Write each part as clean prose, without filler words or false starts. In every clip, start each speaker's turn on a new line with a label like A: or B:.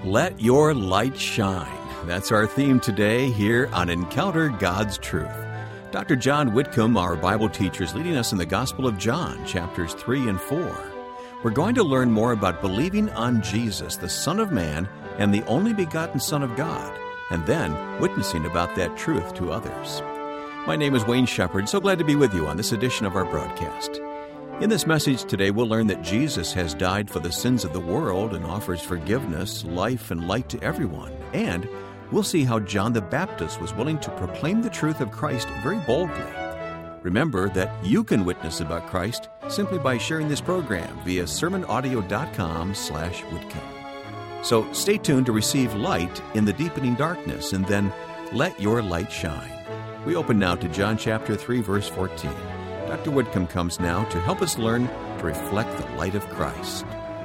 A: Let your light shine. That's our theme today here on Encounter God's Truth. Dr. John Whitcomb, our Bible teacher, is leading us in the Gospel of John, chapters 3 and 4. We're going to learn more about believing on Jesus, the Son of Man, and the only begotten Son of God, and then witnessing about that truth to others. My name is Wayne Shepherd. So glad to be with you on this edition of our broadcast. In this message today, we'll learn that Jesus has died for the sins of the world and offers forgiveness, life, and light to everyone. And we'll see how John the Baptist was willing to proclaim the truth of Christ very boldly. Remember that you can witness about Christ simply by sharing this program via sermonaudio.com/Whitcomb. So stay tuned to receive light in the deepening darkness, and then let your light shine. We open now to John chapter 3, verse 14. Dr. Whitcomb comes now to help us learn to reflect the light of Christ.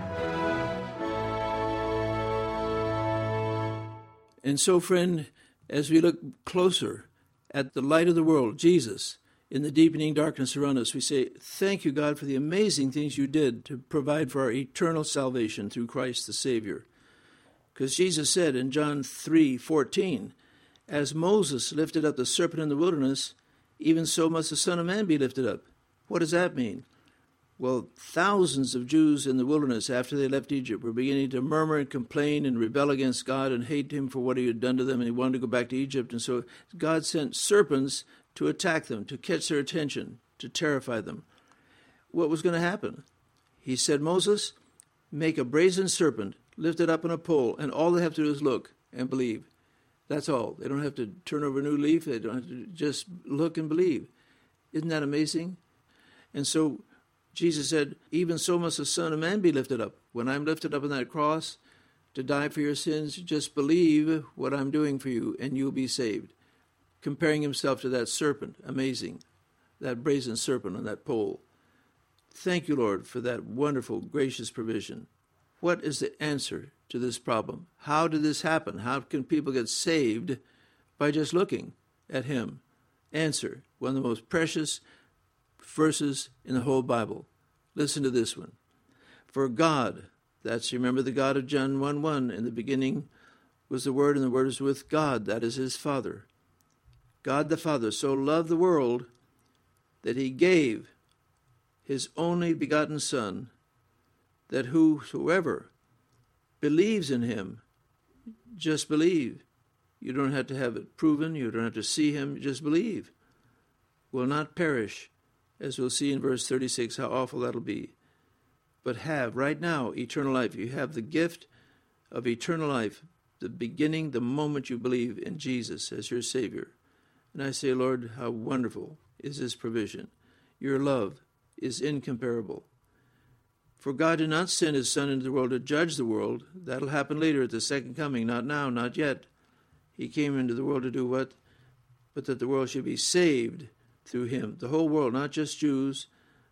B: And so, friend, as we look closer at the light of the world, Jesus, in the deepening darkness around us, we say, thank you, God, for the amazing things you did to provide for our eternal salvation through Christ the Savior. Because Jesus said in John 3:14, as Moses lifted up the serpent in the wilderness, even so must the Son of Man be lifted up. What does that mean? Well, thousands of Jews in the wilderness after they left Egypt were beginning to murmur and complain and rebel against God and hate him for what he had done to them, and he wanted to go back to Egypt. And so God sent serpents to attack them, to catch their attention, to terrify them. What was going to happen? He said, Moses, make a brazen serpent, lift it up on a pole, and all they have to do is look and believe. That's all. They don't have to turn over a new leaf. They don't have to just look and believe. Isn't that amazing? And so Jesus said, even so must the Son of Man be lifted up. When I'm lifted up on that cross to die for your sins, just believe what I'm doing for you and you'll be saved. Comparing himself to that serpent. Amazing. That brazen serpent on that pole. Thank you, Lord, for that wonderful, gracious provision. What is the answer to this problem? How did this happen? How can people get saved by just looking at him? Answer, one of the most precious verses in the whole Bible. Listen to this one. For God, remember the God of John 1:1, in the beginning was the Word, and the Word was with God, that is his Father. God the Father so loved the world that he gave his only begotten Son, that whosoever believes in him, just believe. You don't have to have it proven. You don't have to see him. Just believe. Will not perish, as we'll see in verse 36, how awful that'll be. But have, right now, eternal life. You have the gift of eternal life, the beginning, the moment you believe in Jesus as your Savior. And I say, Lord, how wonderful is this provision. Your love is incomparable. For God did not send his Son into the world to judge the world. That'll happen later at the second coming, not now, not yet. He came into the world to do what? But that the world should be saved through him. The whole world, not just Jews.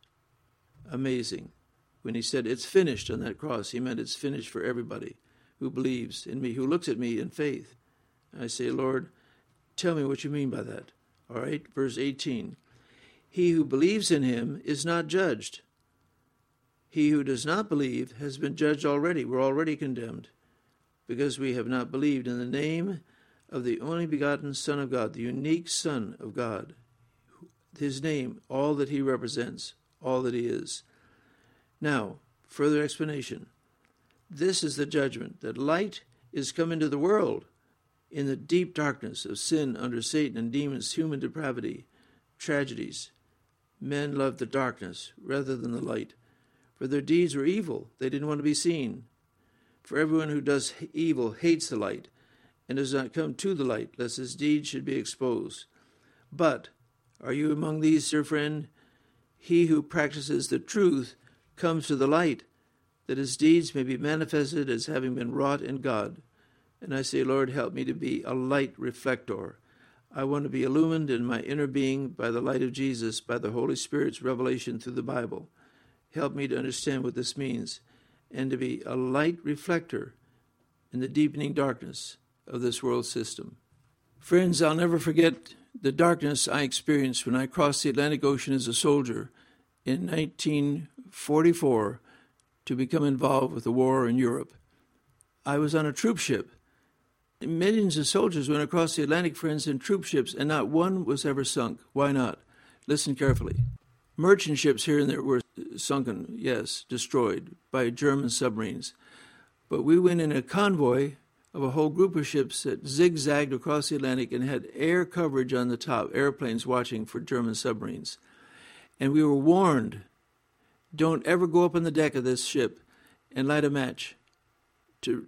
B: Amazing. When he said, it's finished on that cross, he meant it's finished for everybody who believes in me, who looks at me in faith. I say, Lord, tell me what you mean by that. All right, verse 18. He who believes in him is not judged. He who does not believe has been judged already. We're already condemned because we have not believed in the name of the only begotten Son of God, the unique Son of God. His name, all that he represents, all that he is. Now, further explanation. This is the judgment, that light is come into the world in the deep darkness of sin under Satan and demons, human depravity, tragedies. Men loved the darkness rather than the light. For their deeds were evil. They didn't want to be seen. For everyone who does evil hates the light and does not come to the light, lest his deeds should be exposed. But are you among these, dear friend? He who practices the truth comes to the light, that his deeds may be manifested as having been wrought in God. And I say, Lord, help me to be a light reflector. I want to be illumined in my inner being by the light of Jesus, by the Holy Spirit's revelation through the Bible. Help me to understand what this means and to be a light reflector in the deepening darkness of this world system. Friends, I'll never forget the darkness I experienced when I crossed the Atlantic Ocean as a soldier in 1944 to become involved with the war in Europe. I was on a troop ship. Millions of soldiers went across the Atlantic, friends, in troop ships, and not one was ever sunk. Why not? Listen carefully. Merchant ships here and there were sunken, yes, destroyed by German submarines. But we went in a convoy of a whole group of ships that zigzagged across the Atlantic and had air coverage on the top, airplanes watching for German submarines. And we were warned, don't ever go up on the deck of this ship and light a match to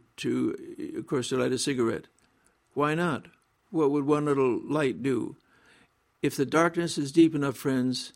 B: light a cigarette. Why not? What would one little light do? If the darkness is deep enough, friends,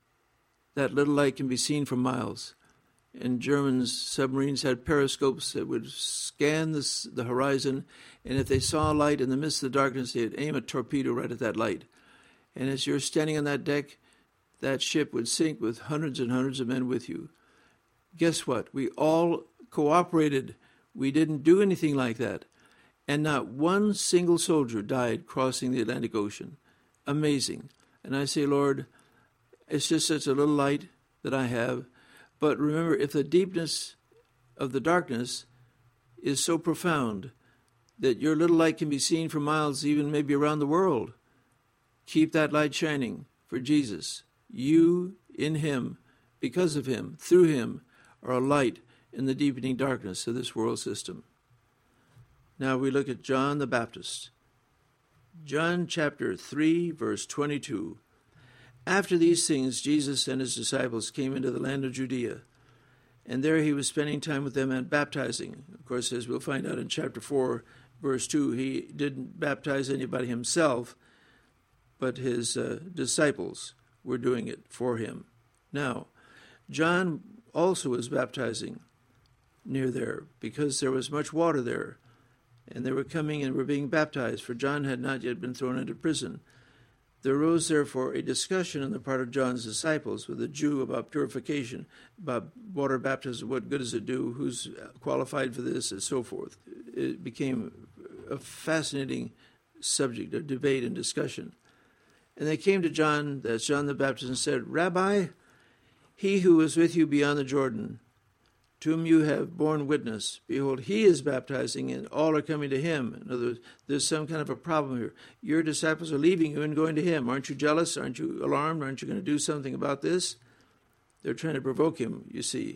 B: that little light can be seen for miles. And German submarines had periscopes that would scan the horizon, and if they saw a light in the midst of the darkness, they'd aim a torpedo right at that light. And as you're standing on that deck, that ship would sink with hundreds and hundreds of men with you. Guess what? We all cooperated. We didn't do anything like that. And not one single soldier died crossing the Atlantic Ocean. Amazing. And I say, Lord, it's just such a little light that I have. But remember, if the deepness of the darkness is so profound that your little light can be seen for miles, even maybe around the world, keep that light shining for Jesus. You, in him, because of him, through him, are a light in the deepening darkness of this world system. Now we look at John the Baptist. John chapter 3, verse 22. After these things, Jesus and his disciples came into the land of Judea, and there he was spending time with them and baptizing. Of course, as we'll find out in chapter 4, verse 2, he didn't baptize anybody himself, but his disciples were doing it for him. Now, John also was baptizing near there, because there was much water there, and they were coming and were being baptized, for John had not yet been thrown into prison. There arose, therefore, a discussion on the part of John's disciples with a Jew about purification, about water baptism, what good does it do, who's qualified for this, and so forth. It became a fascinating subject of debate and discussion. And they came to John, that's John the Baptist, and said, Rabbi, he who was with you beyond the Jordan, to whom you have borne witness, behold, he is baptizing, and all are coming to him. In other words, there's some kind of a problem here. Your disciples are leaving you and going to him. Aren't you jealous? Aren't you alarmed? Aren't you going to do something about this? They're trying to provoke him, you see.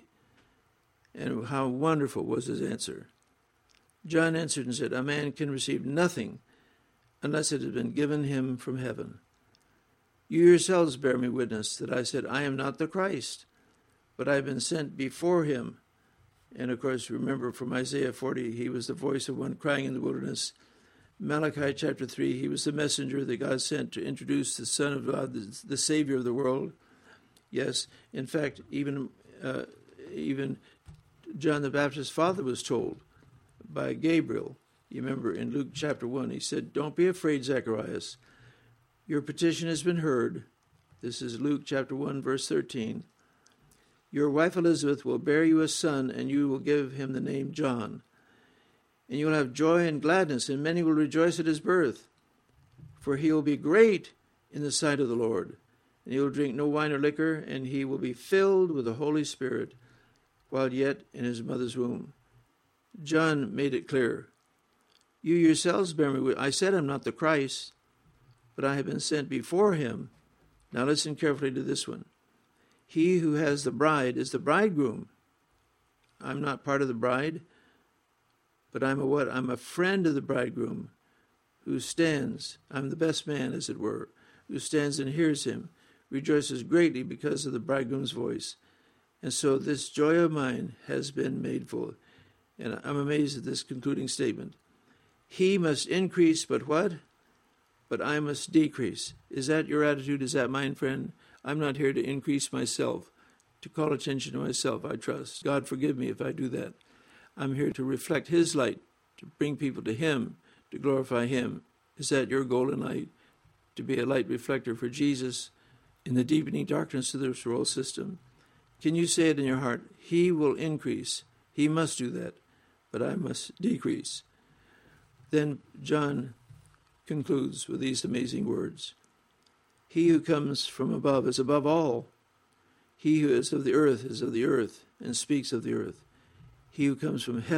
B: And how wonderful was his answer. John answered and said, a man can receive nothing unless it has been given him from heaven. You yourselves bear me witness that I said, I am not the Christ, but I have been sent before him. And of course, remember from Isaiah 40, he was the voice of one crying in the wilderness. Malachi chapter 3, he was the messenger that God sent to introduce the Son of God, the Savior of the world. Yes, in fact, even John the Baptist's father was told by Gabriel. You remember in Luke chapter 1, he said, don't be afraid, Zacharias. Your petition has been heard. This is Luke chapter 1, verse 13. Your wife Elizabeth will bear you a son, and you will give him the name John. And you will have joy and gladness, and many will rejoice at his birth. For he will be great in the sight of the Lord. And he will drink no wine or liquor, and he will be filled with the Holy Spirit while yet in his mother's womb. John made it clear. You yourselves bear me witness. I said I'm not the Christ, but I have been sent before him. Now listen carefully to this one. He who has the bride is the bridegroom. I'm not part of the bride, but I'm a friend of the bridegroom who stands. I'm the best man, as it were, who stands and hears him, rejoices greatly because of the bridegroom's voice. And so this joy of mine has been made full. And I'm amazed at this concluding statement. He must increase, but what? But I must decrease. Is that your attitude? Is that mine, friend? I'm not here to increase myself, to call attention to myself, I trust. God forgive me if I do that. I'm here to reflect his light, to bring people to him, to glorify him. Is that your goal in life? To be a light reflector for Jesus in the deepening darkness of this world system? Can you say it in your heart? He will increase. He must do that, but I must decrease. Then John concludes with these amazing words. He who comes from above is above all. He who is of the earth and speaks of the earth. He who comes from heaven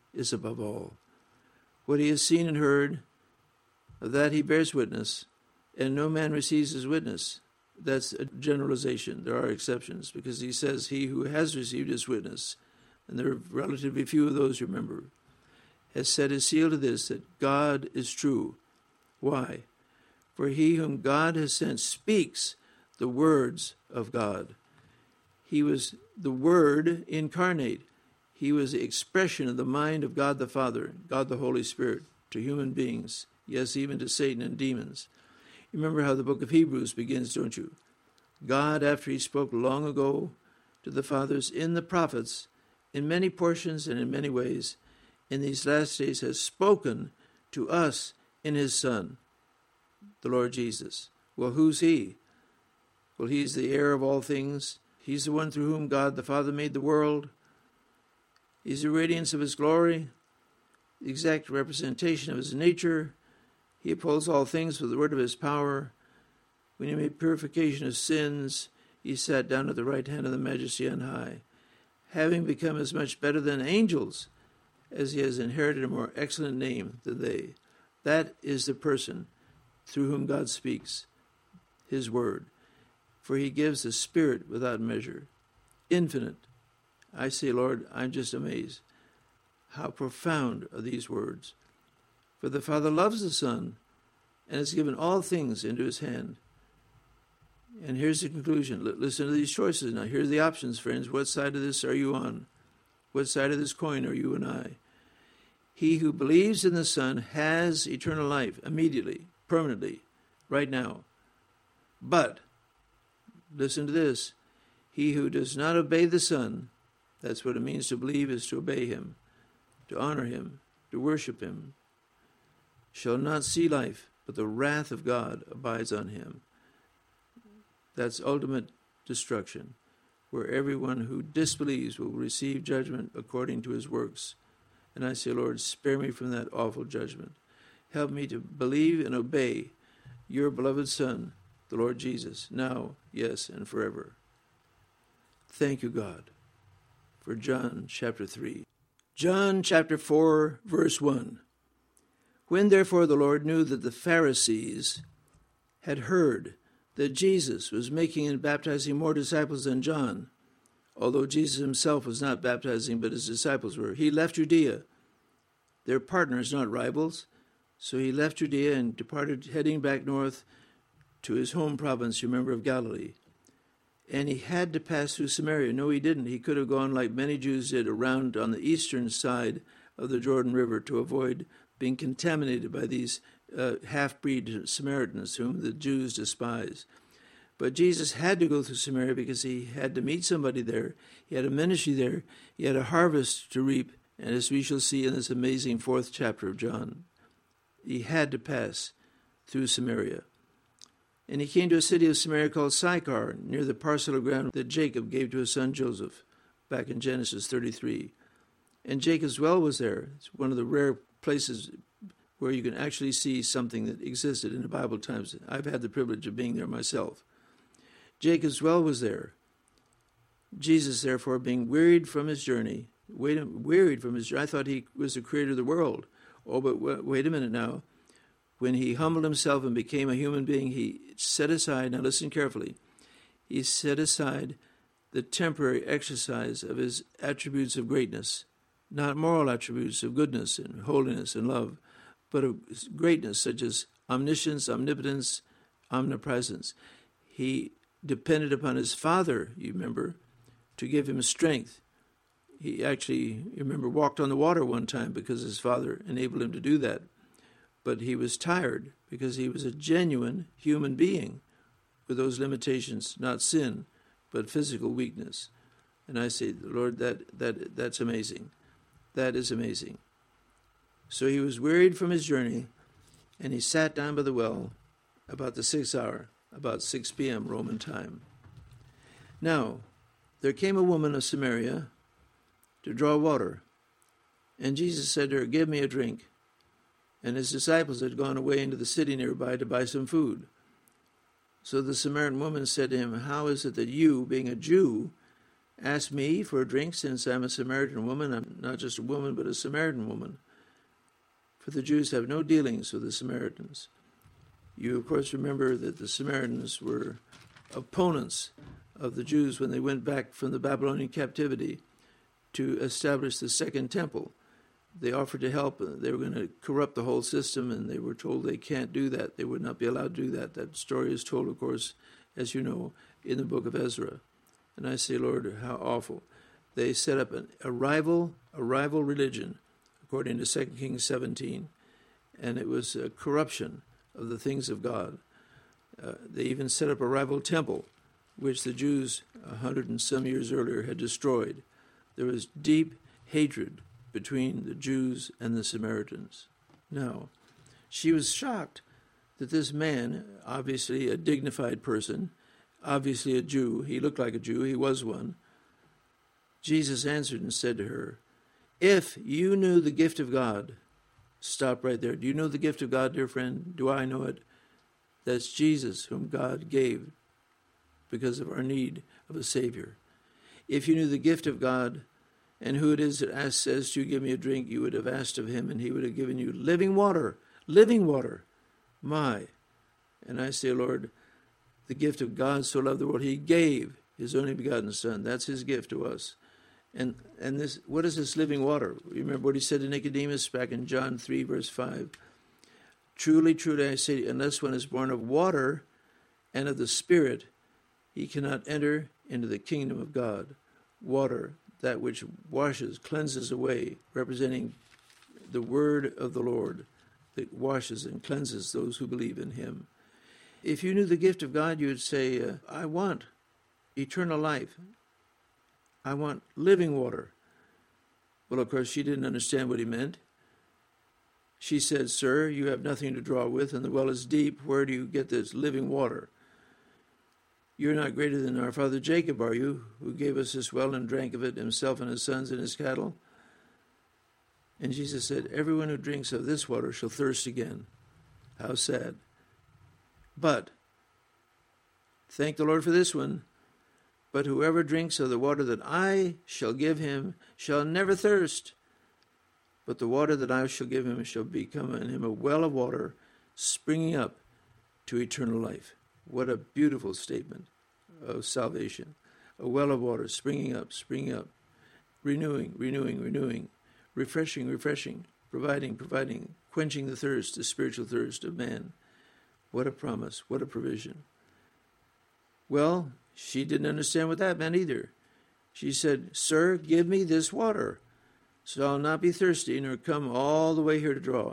B: is above all. What he has seen and heard, of that he bears witness, and no man receives his witness. That's a generalization. There are exceptions, because he says he who has received his witness, and there are relatively few of those, remember, has set his seal to this, that God is true. Why? For he whom God has sent speaks the words of God. He was the Word incarnate. He was the expression of the mind of God the Father, God the Holy Spirit, to human beings, yes, even to Satan and demons. You remember how the book of Hebrews begins, don't you? God, after he spoke long ago to the fathers in the prophets, in many portions and in many ways, in these last days has spoken to us in his Son, the Lord Jesus. Well, who's he? Well, he's the heir of all things. He's the one through whom God the Father made the world. He's the radiance of his glory, the exact representation of his nature. He upholds all things with the word of his power. When he made purification of sins, he sat down at the right hand of the Majesty on high, having become as much better than angels as he has inherited a more excellent name than they. That is the person through whom God speaks, his word. For he gives the Spirit without measure, infinite. I say, Lord, I'm just amazed. How profound are these words. For the Father loves the Son and has given all things into his hand. And here's the conclusion. Listen to these choices now. Here's the options, friends. What side of this are you on? What side of this coin are you and I? He who believes in the Son has eternal life immediately, permanently, right now. But, listen to this. He who does not obey the Son, that's what it means to believe, is to obey him, to honor him, to worship him, shall not see life, but the wrath of God abides on him. That's ultimate destruction, where everyone who disbelieves will receive judgment according to his works. And I say, Lord, spare me from that awful judgment. Help me to believe and obey your beloved Son, the Lord Jesus, now, yes, and forever. Thank you, God, for John chapter 3. John chapter 4, verse 1. When therefore the Lord knew that the Pharisees had heard that Jesus was making and baptizing more disciples than John, although Jesus himself was not baptizing, but his disciples were, he left Judea. They're partners, not rivals. So he left Judea and departed, heading back north to his home province, you remember, of Galilee. And he had to pass through Samaria. No, he didn't. He could have gone, like many Jews did, around on the eastern side of the Jordan River to avoid being contaminated by these half-breed Samaritans whom the Jews despise. But Jesus had to go through Samaria because he had to meet somebody there. He had a ministry there. He had a harvest to reap. And as we shall see in this amazing 4th chapter of John, he had to pass through Samaria. And he came to a city of Samaria called Sychar, near the parcel of ground that Jacob gave to his son Joseph, back in Genesis 33. And Jacob's well was there. It's one of the rare places where you can actually see something that existed in the Bible times. I've had the privilege of being there myself. Jacob's well was there. Jesus, therefore, being wearied from his journey, I thought he was the creator of the world. Oh, but wait a minute now. When he humbled himself and became a human being, he set aside, now listen carefully, he set aside the temporary exercise of his attributes of greatness, not moral attributes of goodness and holiness and love, but of greatness such as omniscience, omnipotence, omnipresence. He depended upon his Father, you remember, to give him strength. He actually, you remember, walked on the water one time because his Father enabled him to do that. But he was tired because he was a genuine human being with those limitations, not sin, but physical weakness. And I say, Lord, that's amazing. That is amazing. So he was wearied from his journey, and he sat down by the well about the 6th hour, about 6 p.m. Roman time. Now, there came a woman of Samaria to draw water, and Jesus said to her, "Give me a drink." And his disciples had gone away into the city nearby to buy some food. So the Samaritan woman said to him, "How is it that you, being a Jew, ask me for a drink since I'm a Samaritan woman? I'm not just a woman, but a Samaritan woman. For the Jews have no dealings with the Samaritans. You, of course, remember that the Samaritans were opponents of the Jews when they went back from the Babylonian captivity to establish the second temple. They offered to help. They were going to corrupt the whole system, and they were told they can't do that. They would not be allowed to do that. That story is told, of course, as you know, in the book of Ezra. And I say, Lord, how awful. They set up a rival religion, according to 2 Kings 17, and it was a corruption of the things of God. They even set up a rival temple, which the Jews 100 and some years earlier had destroyed. There was deep hatred between the Jews and the Samaritans. Now, she was shocked that this man, obviously a dignified person, obviously a Jew, he looked like a Jew, he was one. Jesus answered and said to her, if you knew the gift of God, stop right there. Do you know the gift of God, dear friend? Do I know it? That's Jesus, whom God gave because of our need of a Savior. If you knew the gift of God and who it is that says to you, give me a drink, you would have asked of him, and he would have given you living water. Living water. My. And I say, Lord, the gift of God so loved the world, he gave his only begotten Son. That's his gift to us. And this, what is this living water? Remember what he said to Nicodemus back in John 3, verse 5. Truly, truly, I say, unless one is born of water and of the Spirit, he cannot enter into the kingdom of God. Water, that which washes, cleanses away, representing the word of the Lord that washes and cleanses those who believe in him. If you knew the gift of God, you would say, I want eternal life. I want living water. Well, of course, she didn't understand what he meant. She said, sir, you have nothing to draw with, and the well is deep. Where do you get this living water? You're not greater than our father Jacob, are you, who gave us this well and drank of it himself and his sons and his cattle? And Jesus said, everyone who drinks of this water shall thirst again. How sad. But, thank the Lord for this one, but whoever drinks of the water that I shall give him shall never thirst. But the water that I shall give him shall become in him a well of water springing up to eternal life. What a beautiful statement of salvation. A well of water springing up, renewing, refreshing, providing, quenching the thirst, the spiritual thirst of man. What a promise, what a provision. Well, she didn't understand what that meant either. She said, sir, give me this water, so I'll not be thirsty, nor come all the way here to draw.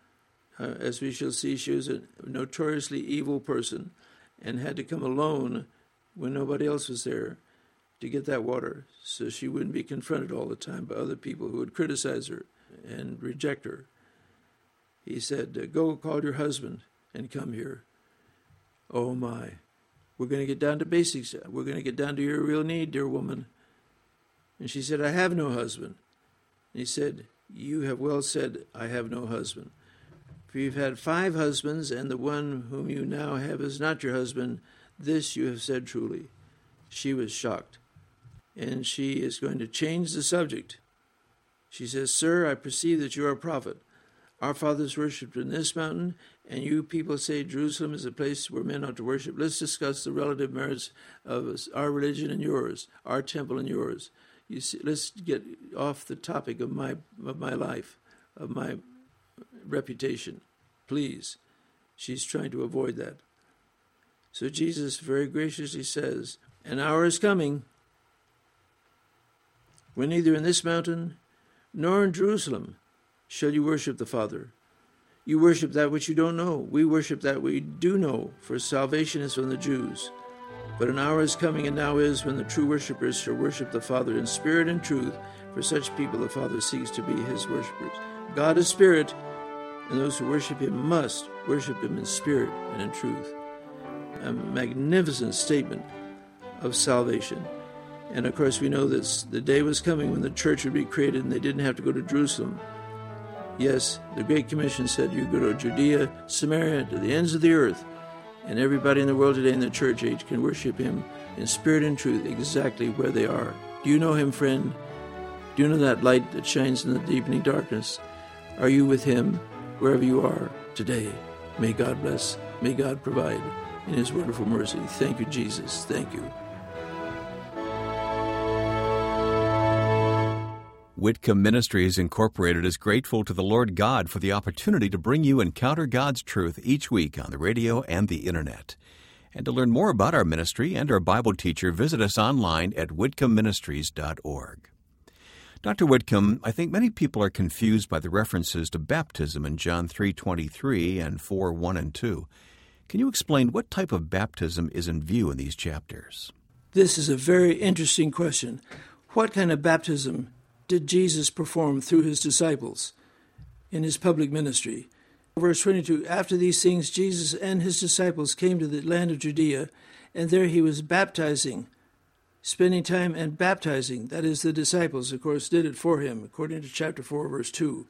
B: As we shall see, she was a notoriously evil person and had to come alone when nobody else was there to get that water, so she wouldn't be confronted all the time by other people who would criticize her and reject her. He said, go call your husband and come here. Oh my. We're going to get down to basics. We're going to get down to your real need, dear woman. And she said, I have no husband. And he said, you have well said, I have no husband. For you've had 5 husbands, and the one whom you now have is not your husband. This you have said truly. She was shocked. And she is going to change the subject. She says, sir, I perceive that you are a prophet. Our fathers worshipped in this mountain, and you people say Jerusalem is a place where men ought to worship. Let's discuss the relative merits of our religion and yours, our temple and yours. You see, let's get off the topic of my life, of my reputation. Please. She's trying to avoid that. So Jesus very graciously says, an hour is coming when neither in this mountain nor in Jerusalem shall you worship the Father. You worship that which you don't know. We worship that we do know, for salvation is from the Jews. But an hour is coming, and now is, when the true worshippers shall worship the Father in spirit and truth. For such people the Father seeks to be his worshippers. God is spirit, and those who worship him must worship him in spirit and in truth. A magnificent statement of salvation. And of course we know that the day was coming when the church would be created and they didn't have to go to Jerusalem. Yes, the Great Commission said you go to Judea, Samaria, to the ends of the earth, and everybody in the world today in the church age can worship him in spirit and truth exactly where they are. Do you know him, friend? Do you know that light that shines in the deepening darkness? Are you with him wherever you are today? May God bless. May God provide in his wonderful mercy. Thank you, Jesus. Thank you.
A: Whitcomb Ministries Incorporated is grateful to the Lord God for the opportunity to bring you Encounter God's Truth each week on the radio and the Internet. And to learn more about our ministry and our Bible teacher, visit us online at whitcombministries.org. Dr. Whitcomb, I think many people are confused by the references to baptism in John 3:23 and 4:1 and 2. Can you explain what type of baptism is in view in these chapters?
B: This is a very interesting question. What kind of baptism did Jesus perform through his disciples in his public ministry? Verse 22, after these things, Jesus and his disciples came to the land of Judea, and there he was baptizing, spending time and baptizing. That is, the disciples, of course, did it for him, according to chapter 4, verse 2.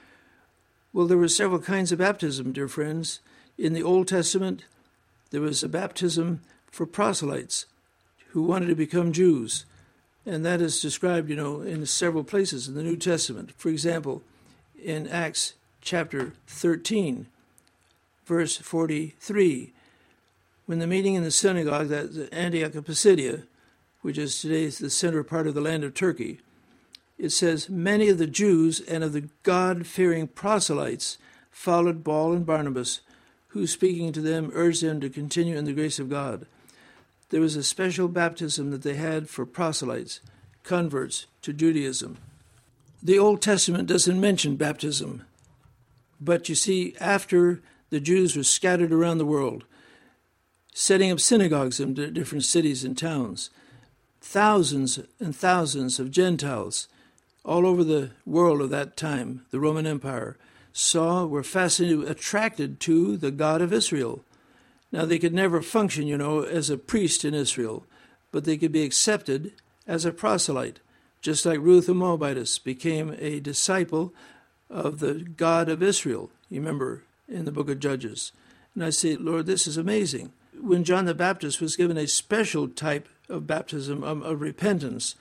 B: Well, there were several kinds of baptism, dear friends. In the Old Testament, there was a baptism for proselytes who wanted to become Jews. And that is described, in several places in the New Testament. For example, in Acts chapter 13, verse 43, when the meeting in the synagogue at Antioch of Pisidia, which is today the center part of the land of Turkey, it says, many of the Jews and of the God-fearing proselytes followed Paul and Barnabas, who, speaking to them, urged them to continue in the grace of God. There was a special baptism that they had for proselytes, converts to Judaism. The Old Testament doesn't mention baptism, but you see, after the Jews were scattered around the world, setting up synagogues in different cities and towns, thousands and thousands of Gentiles all over the world of that time, the Roman Empire, were fascinated, attracted to the God of Israel. Now, they could never function, as a priest in Israel, but they could be accepted as a proselyte, just like Ruth the Moabitess became a disciple of the God of Israel, you remember, in the book of Judges. And I say, Lord, this is amazing. When John the Baptist was given a special type of baptism, of repentance,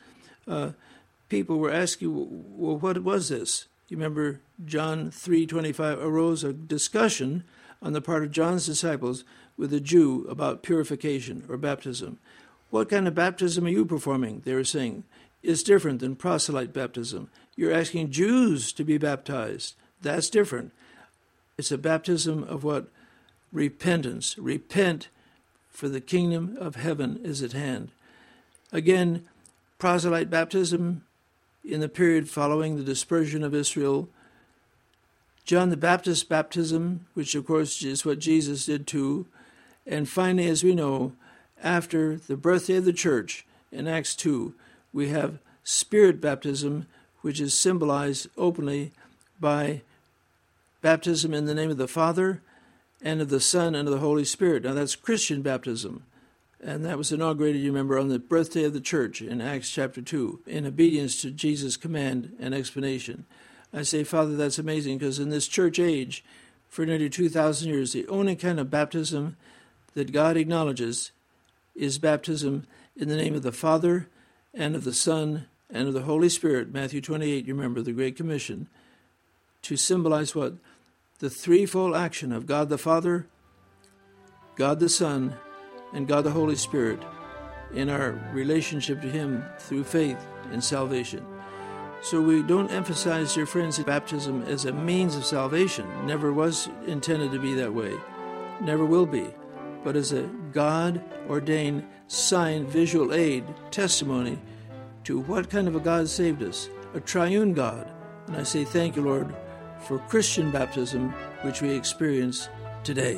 B: people were asking, well, what was this? You remember John 3:25 arose a discussion on the part of John's disciples with a Jew about purification or baptism. What kind of baptism are you performing? They were saying, it's different than proselyte baptism. You're asking Jews to be baptized. That's different. It's a baptism of what? Repentance. Repent, for the kingdom of heaven is at hand. Again, proselyte baptism in the period following the dispersion of Israel. John the Baptist baptism, which of course is what Jesus did too. And finally, as we know, after the birthday of the church in Acts 2, we have Spirit baptism, which is symbolized openly by baptism in the name of the Father and of the Son and of the Holy Spirit. Now that's Christian baptism. And that was inaugurated, you remember, on the birthday of the church in Acts chapter 2, in obedience to Jesus' command and explanation. I say, Father, that's amazing, because in this church age, for nearly 2,000 years, the only kind of baptism that God acknowledges is baptism in the name of the Father and of the Son and of the Holy Spirit. Matthew 28, you remember, the Great Commission, to symbolize what? The threefold action of God the Father, God the Son, and God the Holy Spirit in our relationship to Him through faith and salvation. So we don't emphasize, dear friends, baptism as a means of salvation. Never was intended to be that way. Never will be. But as a God-ordained sign, visual aid, testimony to what kind of a God saved us, a triune God. And I say thank you, Lord, for Christian baptism, which we experience today.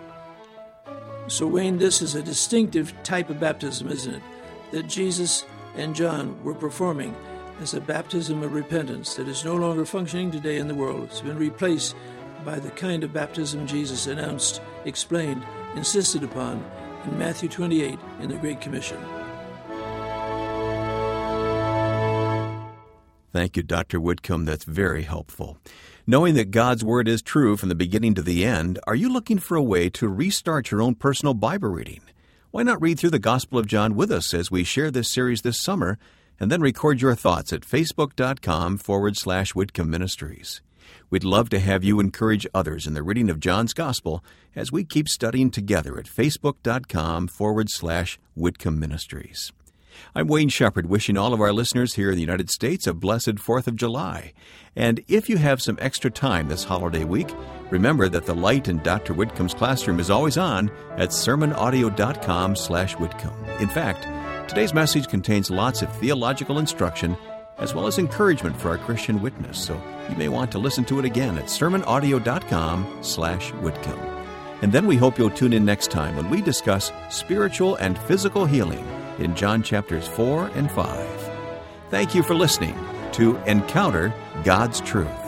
B: So, Wayne, this is a distinctive type of baptism, isn't it, that Jesus and John were performing as a baptism of repentance that is no longer functioning today in the world. It's been replaced by the kind of baptism Jesus announced, explained, insisted upon in Matthew 28 in the Great Commission.
A: Thank you, Dr. Whitcomb. That's very helpful. Knowing that God's Word is true from the beginning to the end, are you looking for a way to restart your own personal Bible reading? Why not read through the Gospel of John with us as we share this series this summer and then record your thoughts at facebook.com/Whitcomb Ministries. We'd love to have you encourage others in the reading of John's Gospel as we keep studying together at facebook.com/Whitcomb Ministries. I'm Wayne Shepherd, wishing all of our listeners here in the United States a blessed 4th of July. And if you have some extra time this holiday week, remember that the light in Dr. Whitcomb's classroom is always on at sermonaudio.com/Whitcomb. In fact, today's message contains lots of theological instruction as well as encouragement for our Christian witness, so you may want to listen to it again at sermonaudio.com/Whitcomb. And then we hope you'll tune in next time when we discuss spiritual and physical healing in John chapters 4 and 5. Thank you for listening to Encounter God's Truth.